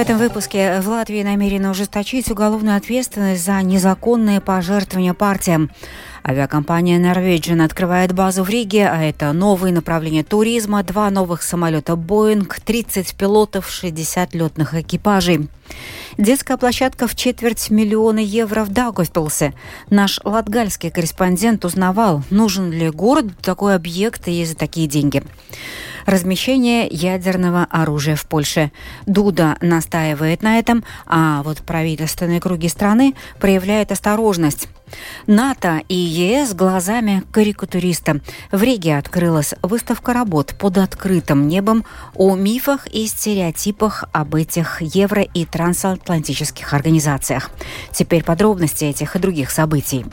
этом выпуске в Латвии намерены ужесточить уголовную ответственность за незаконные пожертвования партиям. Авиакомпания Norwegian открывает базу в Риге, а это новые направления туризма, 2 новых самолета Boeing, 30 пилотов, 60 летных экипажей. Детская площадка в 250 000 евро в Даугавпилсе. Наш латгальский корреспондент узнавал, нужен ли городу такой объект и за такие деньги. Размещение ядерного оружия в Польше. Дуда настаивает на этом, а вот правительственные круги страны проявляют осторожность. НАТО и ЕС глазами карикатуриста. В Риге открылась выставка работ под открытым небом о мифах и стереотипах об этих евро- и трансатлантических организациях. Теперь подробности этих и других событий.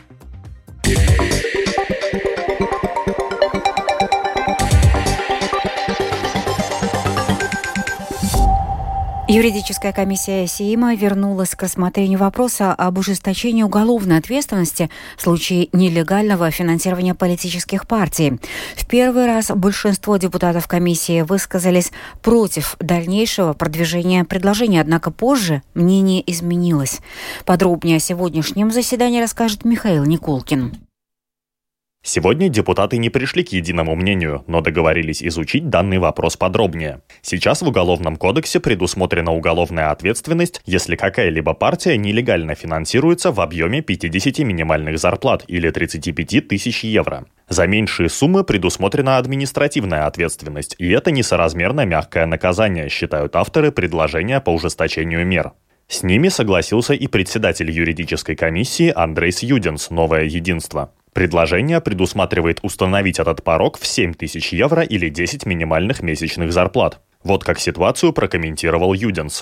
Юридическая комиссия Сейма вернулась к рассмотрению вопроса об ужесточении уголовной ответственности в случае нелегального финансирования политических партий. В первый раз большинство депутатов комиссии высказались против дальнейшего продвижения предложения, однако позже мнение изменилось. Подробнее о сегодняшнем заседании расскажет Михаил Никулкин. Сегодня депутаты не пришли к единому мнению, но договорились изучить данный вопрос подробнее. Сейчас в Уголовном кодексе предусмотрена уголовная ответственность, если какая-либо партия нелегально финансируется в объеме 50 минимальных зарплат или 35 тысяч евро. За меньшие суммы предусмотрена административная ответственность, и это несоразмерно мягкое наказание, считают авторы предложения по ужесточению мер. С ними согласился и председатель юридической комиссии Андрейс Юденс «Новое единство». Предложение предусматривает установить этот порог в 7 тысяч евро или 10 минимальных месячных зарплат. Вот как ситуацию прокомментировал Юденс.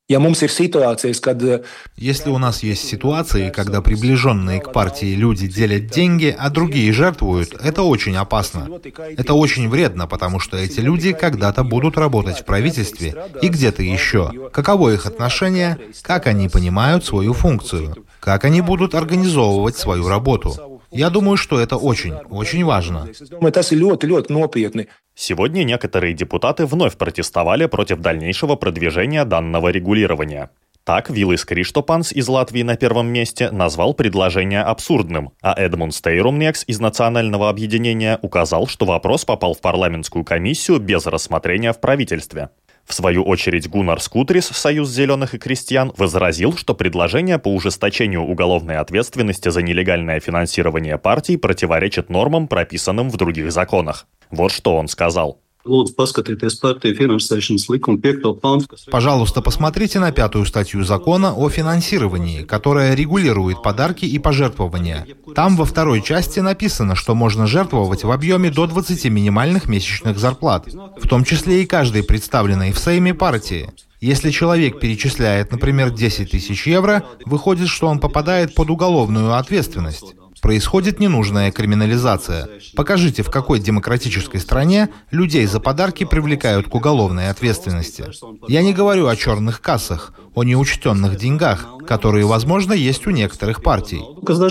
Если у нас есть ситуации, когда приближенные к партии люди делят деньги, а другие жертвуют, это очень опасно. Это очень вредно, потому что эти люди когда-то будут работать в правительстве и где-то еще. Каково их отношение, как они понимают свою функцию, как они будут организовывать свою работу. Я думаю, что это очень, очень важно. Сегодня некоторые депутаты вновь протестовали против дальнейшего продвижения данного регулирования. Так, Вилис Криштопанс из Латвии на первом месте назвал предложение абсурдным, а Эдмунд Стейрумнекс из Национального объединения указал, что вопрос попал в парламентскую комиссию без рассмотрения в правительстве. В свою очередь Гуннар Скутрис, Союз зеленых и крестьян, возразил, что предложение по ужесточению уголовной ответственности за нелегальное финансирование партий противоречит нормам, прописанным в других законах. Вот что он сказал. Пожалуйста, посмотрите на 5-ю статью закона о финансировании, которая регулирует подарки и пожертвования. Там во 2-й части написано, что можно жертвовать в объеме до 20 минимальных месячных зарплат, в том числе и каждой представленной в Сейме партии. Если человек перечисляет, например, 10 тысяч евро, выходит, что он попадает под уголовную ответственность. Происходит ненужная криминализация. Покажите, в какой демократической стране людей за подарки привлекают к уголовной ответственности. Я не говорю о черных кассах, о неучтенных деньгах, которые, возможно, есть у некоторых партий.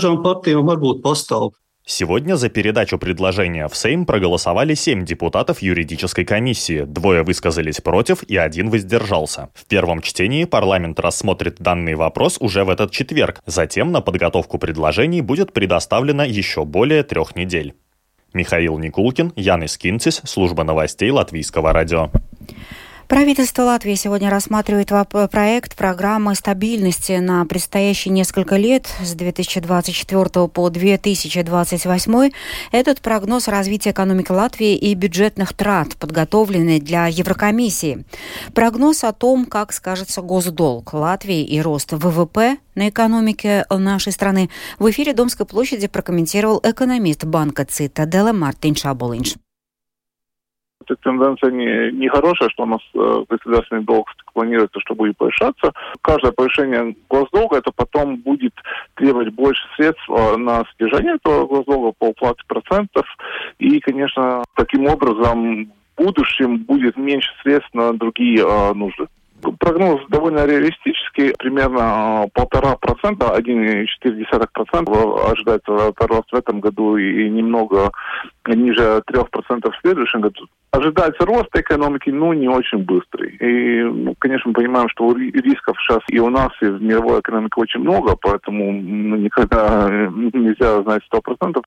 Сегодня за передачу предложения в Сейм проголосовали 7 депутатов юридической комиссии, 2 высказались против и 1 воздержался. В первом чтении парламент рассмотрит данный вопрос уже в этот четверг, затем на подготовку предложений будет предоставлено еще более 3 недель. Михаил Никулкин, Янис Кинцис, служба новостей Латвийского радио. Правительство Латвии сегодня рассматривает проект программы стабильности на предстоящие несколько лет с 2024 по 2028. Этот прогноз развития экономики Латвии и бюджетных трат, подготовленный для Еврокомиссии. Прогноз о том, как скажется госдолг Латвии и рост ВВП на экономике нашей страны, в эфире Домской площади прокомментировал экономист банка Цитаделя Мартин Шаболинш. Эта тенденция нехорошая, что у нас государственный долг планируется, что будет повышаться. Каждое повышение госдолга, это потом будет требовать больше средств на содержание этого госдолга по уплате процентов. И, конечно, таким образом в будущем будет меньше средств на другие нужды. Прогноз довольно реалистический, примерно 1,5%, 1,4% ожидается рост в этом году и немного ниже 3% в следующем году. Ожидается рост экономики, но не очень быстрый. И, конечно, мы понимаем, что рисков сейчас и у нас, и в мировой экономике очень много, поэтому никогда нельзя знать 100%.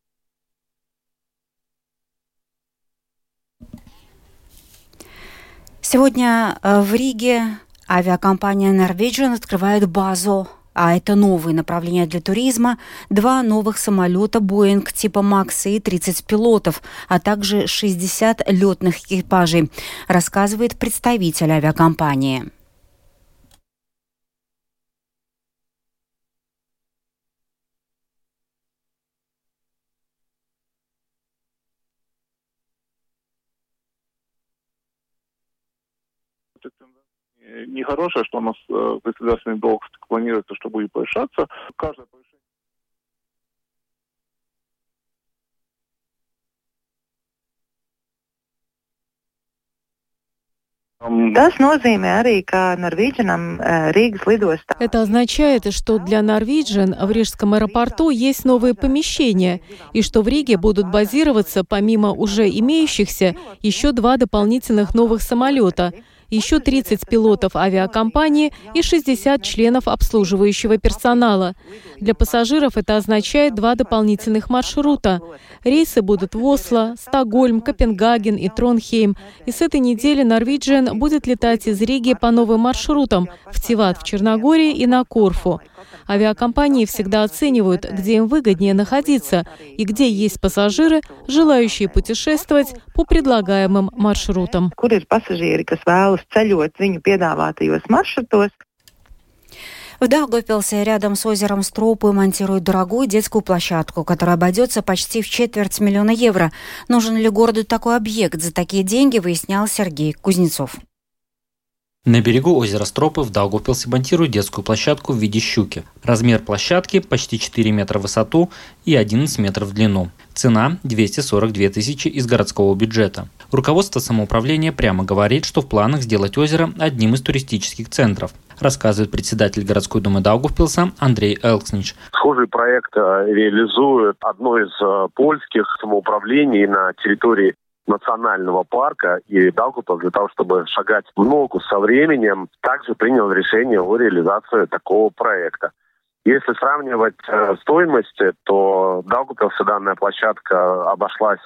Сегодня в Риге авиакомпания Norwegian открывает базу, а это новые направления для туризма, 2 новых самолета Boeing типа Max и 30 пилотов, а также 60 летных экипажей, рассказывает представитель авиакомпании. Нехорошее, что у нас государственный долг планируется, что будет повышаться. Каждое повышение... Это означает, что для Norwegian в Рижском аэропорту есть новые помещения, и что в Риге будут базироваться, помимо уже имеющихся, еще 2 дополнительных новых самолета, еще 30 пилотов авиакомпании и 60 членов обслуживающего персонала. Для пассажиров это означает 2 дополнительных маршрута. Рейсы будут в Осло, Стокгольм, Копенгаген и Тронхейм. И с этой недели Norwegian будет летать из Риги по новым маршрутам в Тиват в Черногории и на Корфу. Авиакомпании всегда оценивают, где им выгоднее находиться и где есть пассажиры, желающие путешествовать по предлагаемым маршрутам. В Даугавпилсе рядом с озером Стропы монтируют дорогую детскую площадку, которая обойдется почти в 250 000 евро. Нужен ли городу такой объект? За такие деньги выяснял Сергей Кузнецов. На берегу озера Стропы в Даугавпилсе монтируют детскую площадку в виде щуки. Размер площадки почти 4 метра в высоту и 11 метров в длину. Цена – 242 тысячи из городского бюджета. Руководство самоуправления прямо говорит, что в планах сделать озеро одним из туристических центров, рассказывает председатель городской думы Даугавпилса Андрей Элкснич. Схожий проект реализует одно из польских самоуправлений на территории национального парка, и Даугавпилс для того, чтобы шагать в ногу со временем, также принял решение о реализации такого проекта. Если сравнивать стоимости, то в Даугавпилсе данная площадка обошлась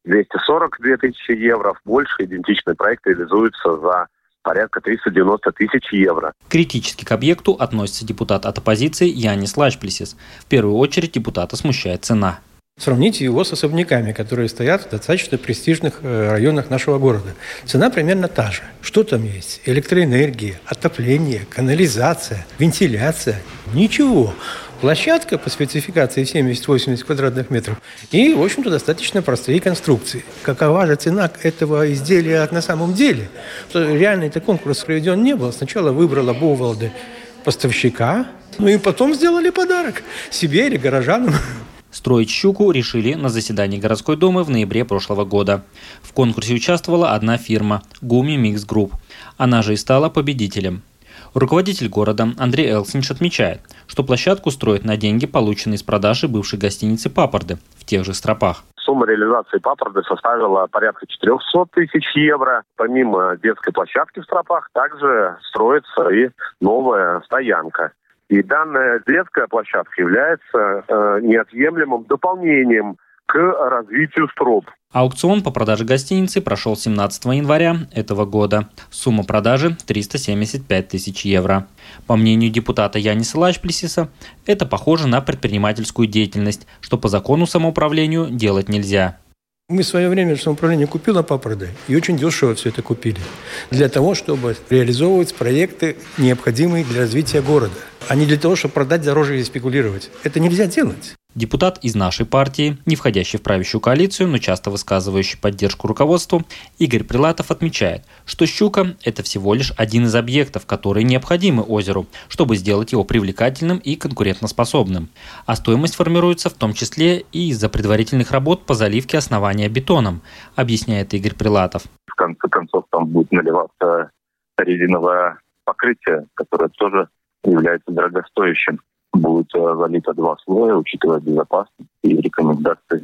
242 тысячи евро, больше идентичный проект реализуется за порядка 390 тысяч евро. Критически к объекту относится депутат от оппозиции Янис Лашплисис. В первую очередь депутата смущает цена. Сравните его с особняками, которые стоят в достаточно престижных районах нашего города. Цена примерно та же. Что там есть? Электроэнергия, отопление, канализация, вентиляция. Ничего. Площадка по спецификации 70-80 квадратных метров и, в общем-то, достаточно простые конструкции. Какова же цена этого изделия на самом деле? Реальный-то конкурс проведен не был. Сначала выбрала Бовалды поставщика, ну и потом сделали подарок себе или горожанам. Строить щуку решили на заседании городской думы в ноябре прошлого года. В конкурсе участвовала одна фирма – Гуми Микс Групп. Она же и стала победителем. Руководитель города Андрей Элкснич отмечает, что площадку строят на деньги, полученные с продажи бывшей гостиницы «Папорды» в тех же Стропах. Сумма реализации «Папорды» составила порядка 400 тысяч евро. Помимо детской площадки в Стропах, также строится и новая стоянка. И данная детская площадка является неотъемлемым дополнением к развитию Строп. Аукцион по продаже гостиницы прошел 17 января этого года. Сумма продажи – 375 тысяч евро. По мнению депутата Яниса Лашплисиса, это похоже на предпринимательскую деятельность, что по закону самоуправлению делать нельзя. Мы в свое время самоуправление купило «Папорды» и очень дешево все это купили. Для того, чтобы реализовывать проекты, необходимые для развития города, а не для того, чтобы продать дороже и спекулировать. Это нельзя делать. Депутат из нашей партии, не входящий в правящую коалицию, но часто высказывающий поддержку руководству, Игорь Прилатов отмечает, что щука – это всего лишь один из объектов, которые необходимы озеру, чтобы сделать его привлекательным и конкурентоспособным. А стоимость формируется в том числе и из-за предварительных работ по заливке основания бетоном, объясняет Игорь Прилатов. В конце концов, там будет наливаться резиновое покрытие, которое тоже является дорогостоящим. Будет залито 2 слоя, учитывая безопасность и рекомендации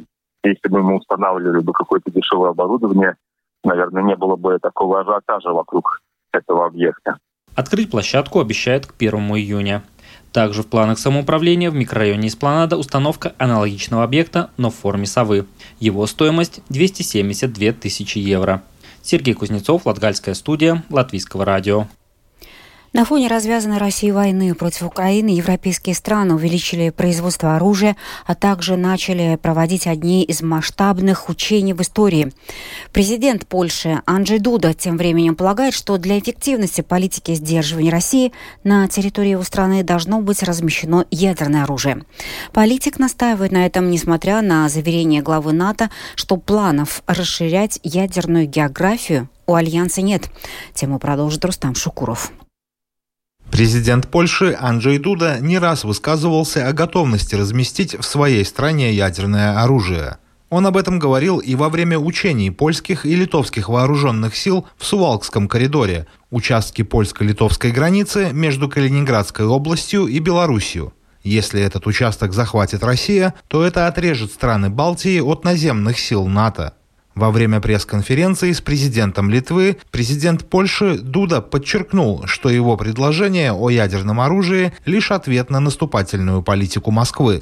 Если бы мы устанавливали бы какое-то дешевое оборудование, наверное, не было бы такого ажиотажа вокруг этого объекта. Открыть площадку обещают к 1 июня. Также в планах самоуправления в микрорайоне Эспланада установка аналогичного объекта, но в форме совы. Его стоимость – 272 тысячи евро. Сергей Кузнецов, Латгальская студия, Латвийского радио. На фоне развязанной Россией войны против Украины европейские страны увеличили производство оружия, а также начали проводить одни из масштабных учений в истории. Президент Польши Анджей Дуда тем временем полагает, что для эффективности политики сдерживания России на территории его страны должно быть размещено ядерное оружие. Политик настаивает на этом, несмотря на заверение главы НАТО, что планов расширять ядерную географию у Альянса нет. Тему продолжит Рустам Шукуров. Президент Польши Анджей Дуда не раз высказывался о готовности разместить в своей стране ядерное оружие. Он об этом говорил и во время учений польских и литовских вооруженных сил в Сувалкском коридоре, участке польско-литовской границы между Калининградской областью и Белоруссией. Если этот участок захватит Россия, то это отрежет страны Балтии от наземных сил НАТО. Во время пресс-конференции с президентом Литвы президент Польши Дуда подчеркнул, что его предложение о ядерном оружии – лишь ответ на наступательную политику Москвы.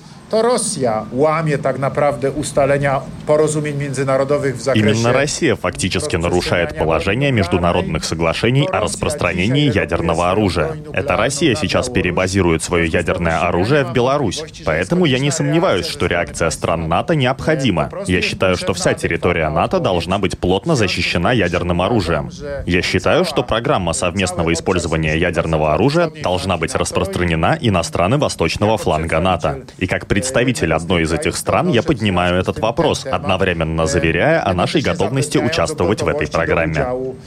Именно Россия фактически нарушает положение международных соглашений о распространении ядерного оружия. Это Россия сейчас перебазирует свое ядерное оружие в Беларусь. Поэтому я не сомневаюсь, что реакция стран НАТО необходима. Я считаю, что вся территория НАТО должна быть плотно защищена ядерным оружием. Я считаю, что программа совместного использования ядерного оружия должна быть распространена и на страны восточного фланга НАТО. И как представитель одной из этих стран я поднимаю этот вопрос, одновременно заверяя о нашей готовности участвовать в этой программе.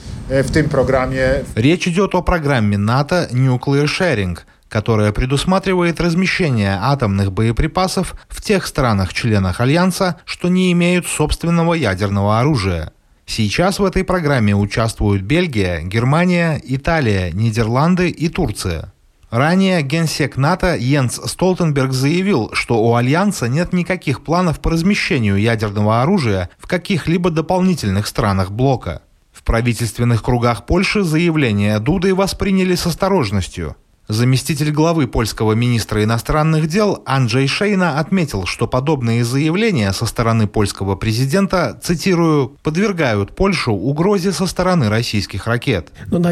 Речь идет о программе НАТО Nuclear Sharing, которая предусматривает размещение атомных боеприпасов в тех странах-членах Альянса, что не имеют собственного ядерного оружия. Сейчас в этой программе участвуют Бельгия, Германия, Италия, Нидерланды и Турция. Ранее генсек НАТО Йенс Столтенберг заявил, что у Альянса нет никаких планов по размещению ядерного оружия в каких-либо дополнительных странах блока. В правительственных кругах Польши заявление Дуды восприняли с осторожностью. Заместитель главы польского министра иностранных дел Анджей Шейна отметил, что подобные заявления со стороны польского президента, цитирую, «подвергают Польшу угрозе со стороны российских ракет».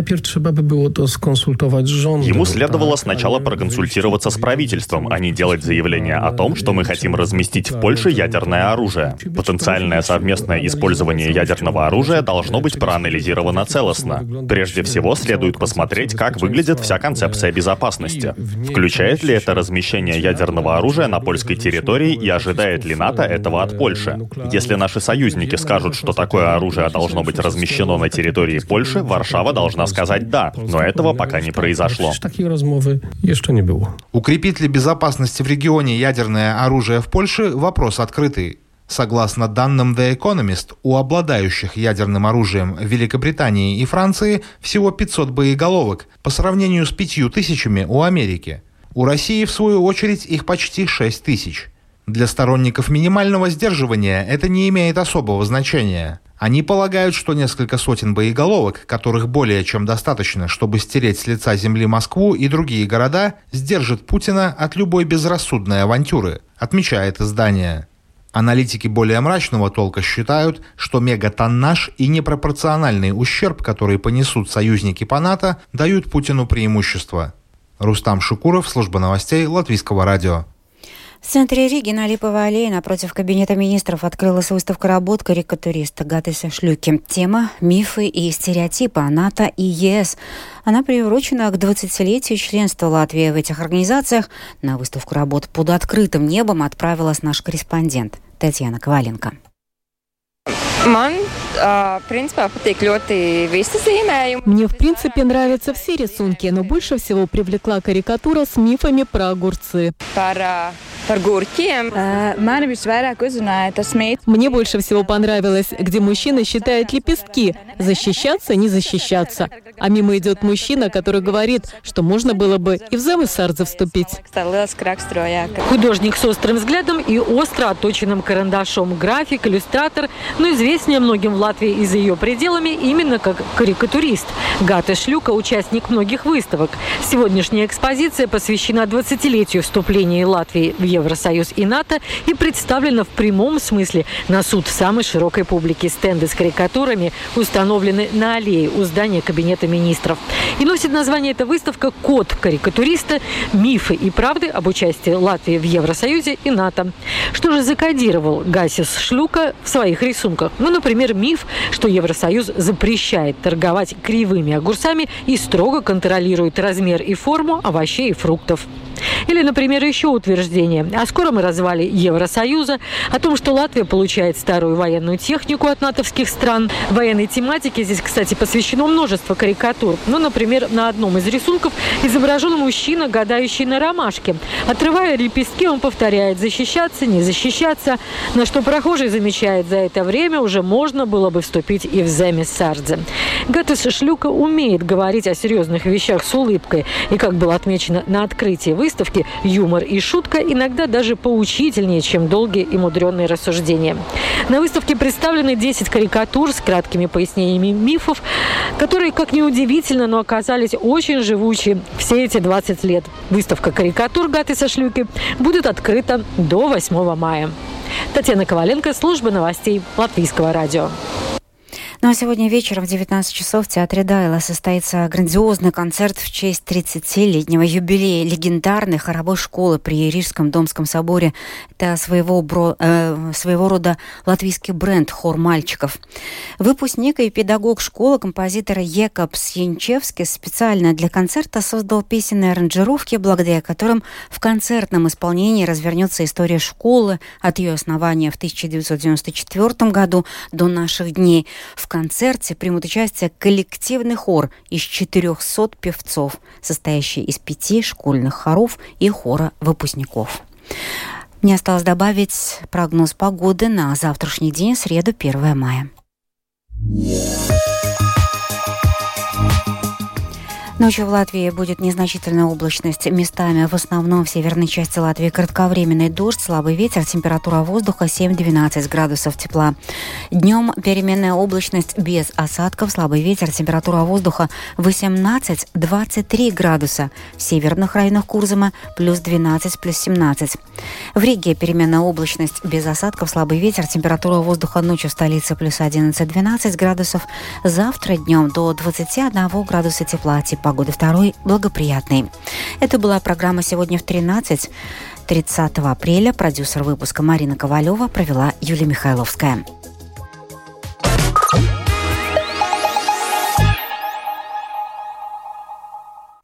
Ему следовало сначала проконсультироваться с правительством, а не делать заявление о том, что мы хотим разместить в Польше ядерное оружие. Потенциальное совместное использование ядерного оружия должно быть проанализировано целостно. Прежде всего, следует посмотреть, как выглядит вся концепция безопасности. Включает ли это размещение ядерного оружия на польской территории и ожидает ли НАТО этого от Польши? Если наши союзники скажут, что такое оружие должно быть размещено на территории Польши, Варшава должна сказать «да», но этого пока не произошло. Укрепит ли безопасность в регионе ядерное оружие в Польше – вопрос открытый. Согласно данным The Economist, у обладающих ядерным оружием Великобритании и Франции всего 500 боеголовок по сравнению с 5000 у Америки. У России, в свою очередь, их почти 6000. Для сторонников минимального сдерживания это не имеет особого значения. Они полагают, что несколько сотен боеголовок, которых более чем достаточно, чтобы стереть с лица земли Москву и другие города, сдержит Путина от любой безрассудной авантюры, отмечает издание. Аналитики более мрачного толка считают, что мегатоннаж и непропорциональный ущерб, который понесут союзники по НАТО, дают Путину преимущество. Рустам Шукуров, служба новостей Латвийского радио. В центре Риги на Липовой аллее напротив Кабинета министров открылась выставка работ карикатуриста Гатеса Шлюки. Тема «Мифы и стереотипы о НАТО и ЕС». Она приурочена к 20-летию членства Латвии в этих организациях. На выставку работ под открытым небом отправилась наш корреспондент Татьяна Коваленко. Мне, в принципе, нравятся все рисунки, но больше всего привлекла карикатура с мифами про огурцы. Мне больше всего понравилось, где мужчина считает лепестки, защищаться, не защищаться. А мимо идет мужчина, который говорит, что можно было бы и в замы Сардзе вступить. Художник с острым взглядом и остро отточенным карандашом. График, иллюстратор, но известнее многим в Латвии и за ее пределами именно как карикатурист. Гата Шлюка – участник многих выставок. Сегодняшняя экспозиция посвящена 20-летию вступления Латвии в Евросоюз и НАТО и представлена в прямом смысле на суд самой широкой публики. Стенды с карикатурами установлены на аллее у здания Кабинета министров. И носит название эта выставка «Код карикатуриста. Мифы и правды об участии Латвии в Евросоюзе и НАТО». Что же закодировал Гасис Шлюка в своих рисунках? Ну, например, миф, что Евросоюз запрещает торговать кривыми огурцами и строго контролирует размер и форму овощей и фруктов. Или, например, еще утверждение о скором развале Евросоюза, о том, что Латвия получает старую военную технику от натовских стран. Военной тематике здесь, кстати, посвящено множество карикатур. Ну, например, на одном из рисунков изображен мужчина, гадающий на ромашке. Отрывая лепестки, он повторяет «защищаться, не защищаться», на что прохожий замечает, за это время уже можно было бы вступить и в Земес Сардзе. Гатис Шлюка умеет говорить о серьезных вещах с улыбкой. И, как было отмечено на открытии выставки, юмор и шутка иногда даже поучительнее, чем долгие и мудренные рассуждения. На выставке представлены 10 карикатур с краткими пояснениями мифов, которые, как ни удивительно, но оказались очень живучи все эти 20 лет. Выставка карикатур Гатиса Шлюки будет открыта до 8 мая. Татьяна Коваленко, служба новостей Латвийского радио. Ну а сегодня вечером в 19 часов в Театре Дайла состоится грандиозный концерт в честь 30-летнего юбилея легендарной хоровой школы при Рижском Домском соборе. Это своего рода латвийский бренд «Хор мальчиков». Выпускник и педагог школы, композитор Екапс Янчевский, специально для концерта создал песенные аранжировки, благодаря которым в концертном исполнении развернется история школы от ее основания в 1994 году до наших дней. В концерте примут участие коллективный хор из 400 певцов, состоящий из 5 школьных хоров и хора выпускников. Мне осталось добавить прогноз погоды на завтрашний день, среду, 1 мая. Ночью в Латвии будет незначительная облачность. Местами, в основном в северной части Латвии, кратковременный дождь, слабый ветер, температура воздуха 7-12 градусов тепла. Днем переменная облачность без осадков, слабый ветер, температура воздуха 18-23 градуса. В северных районах Курзама плюс 12, плюс 17. В Риге переменная облачность без осадков, слабый ветер, температура воздуха ночью в столице плюс 11-12 градусов. Завтра днем до 21 градуса тепла. Погода второй благоприятной. Это была программа «Сегодня в 13». 30 апреля продюсер выпуска Марина Ковалева, провела Юлия Михайловская.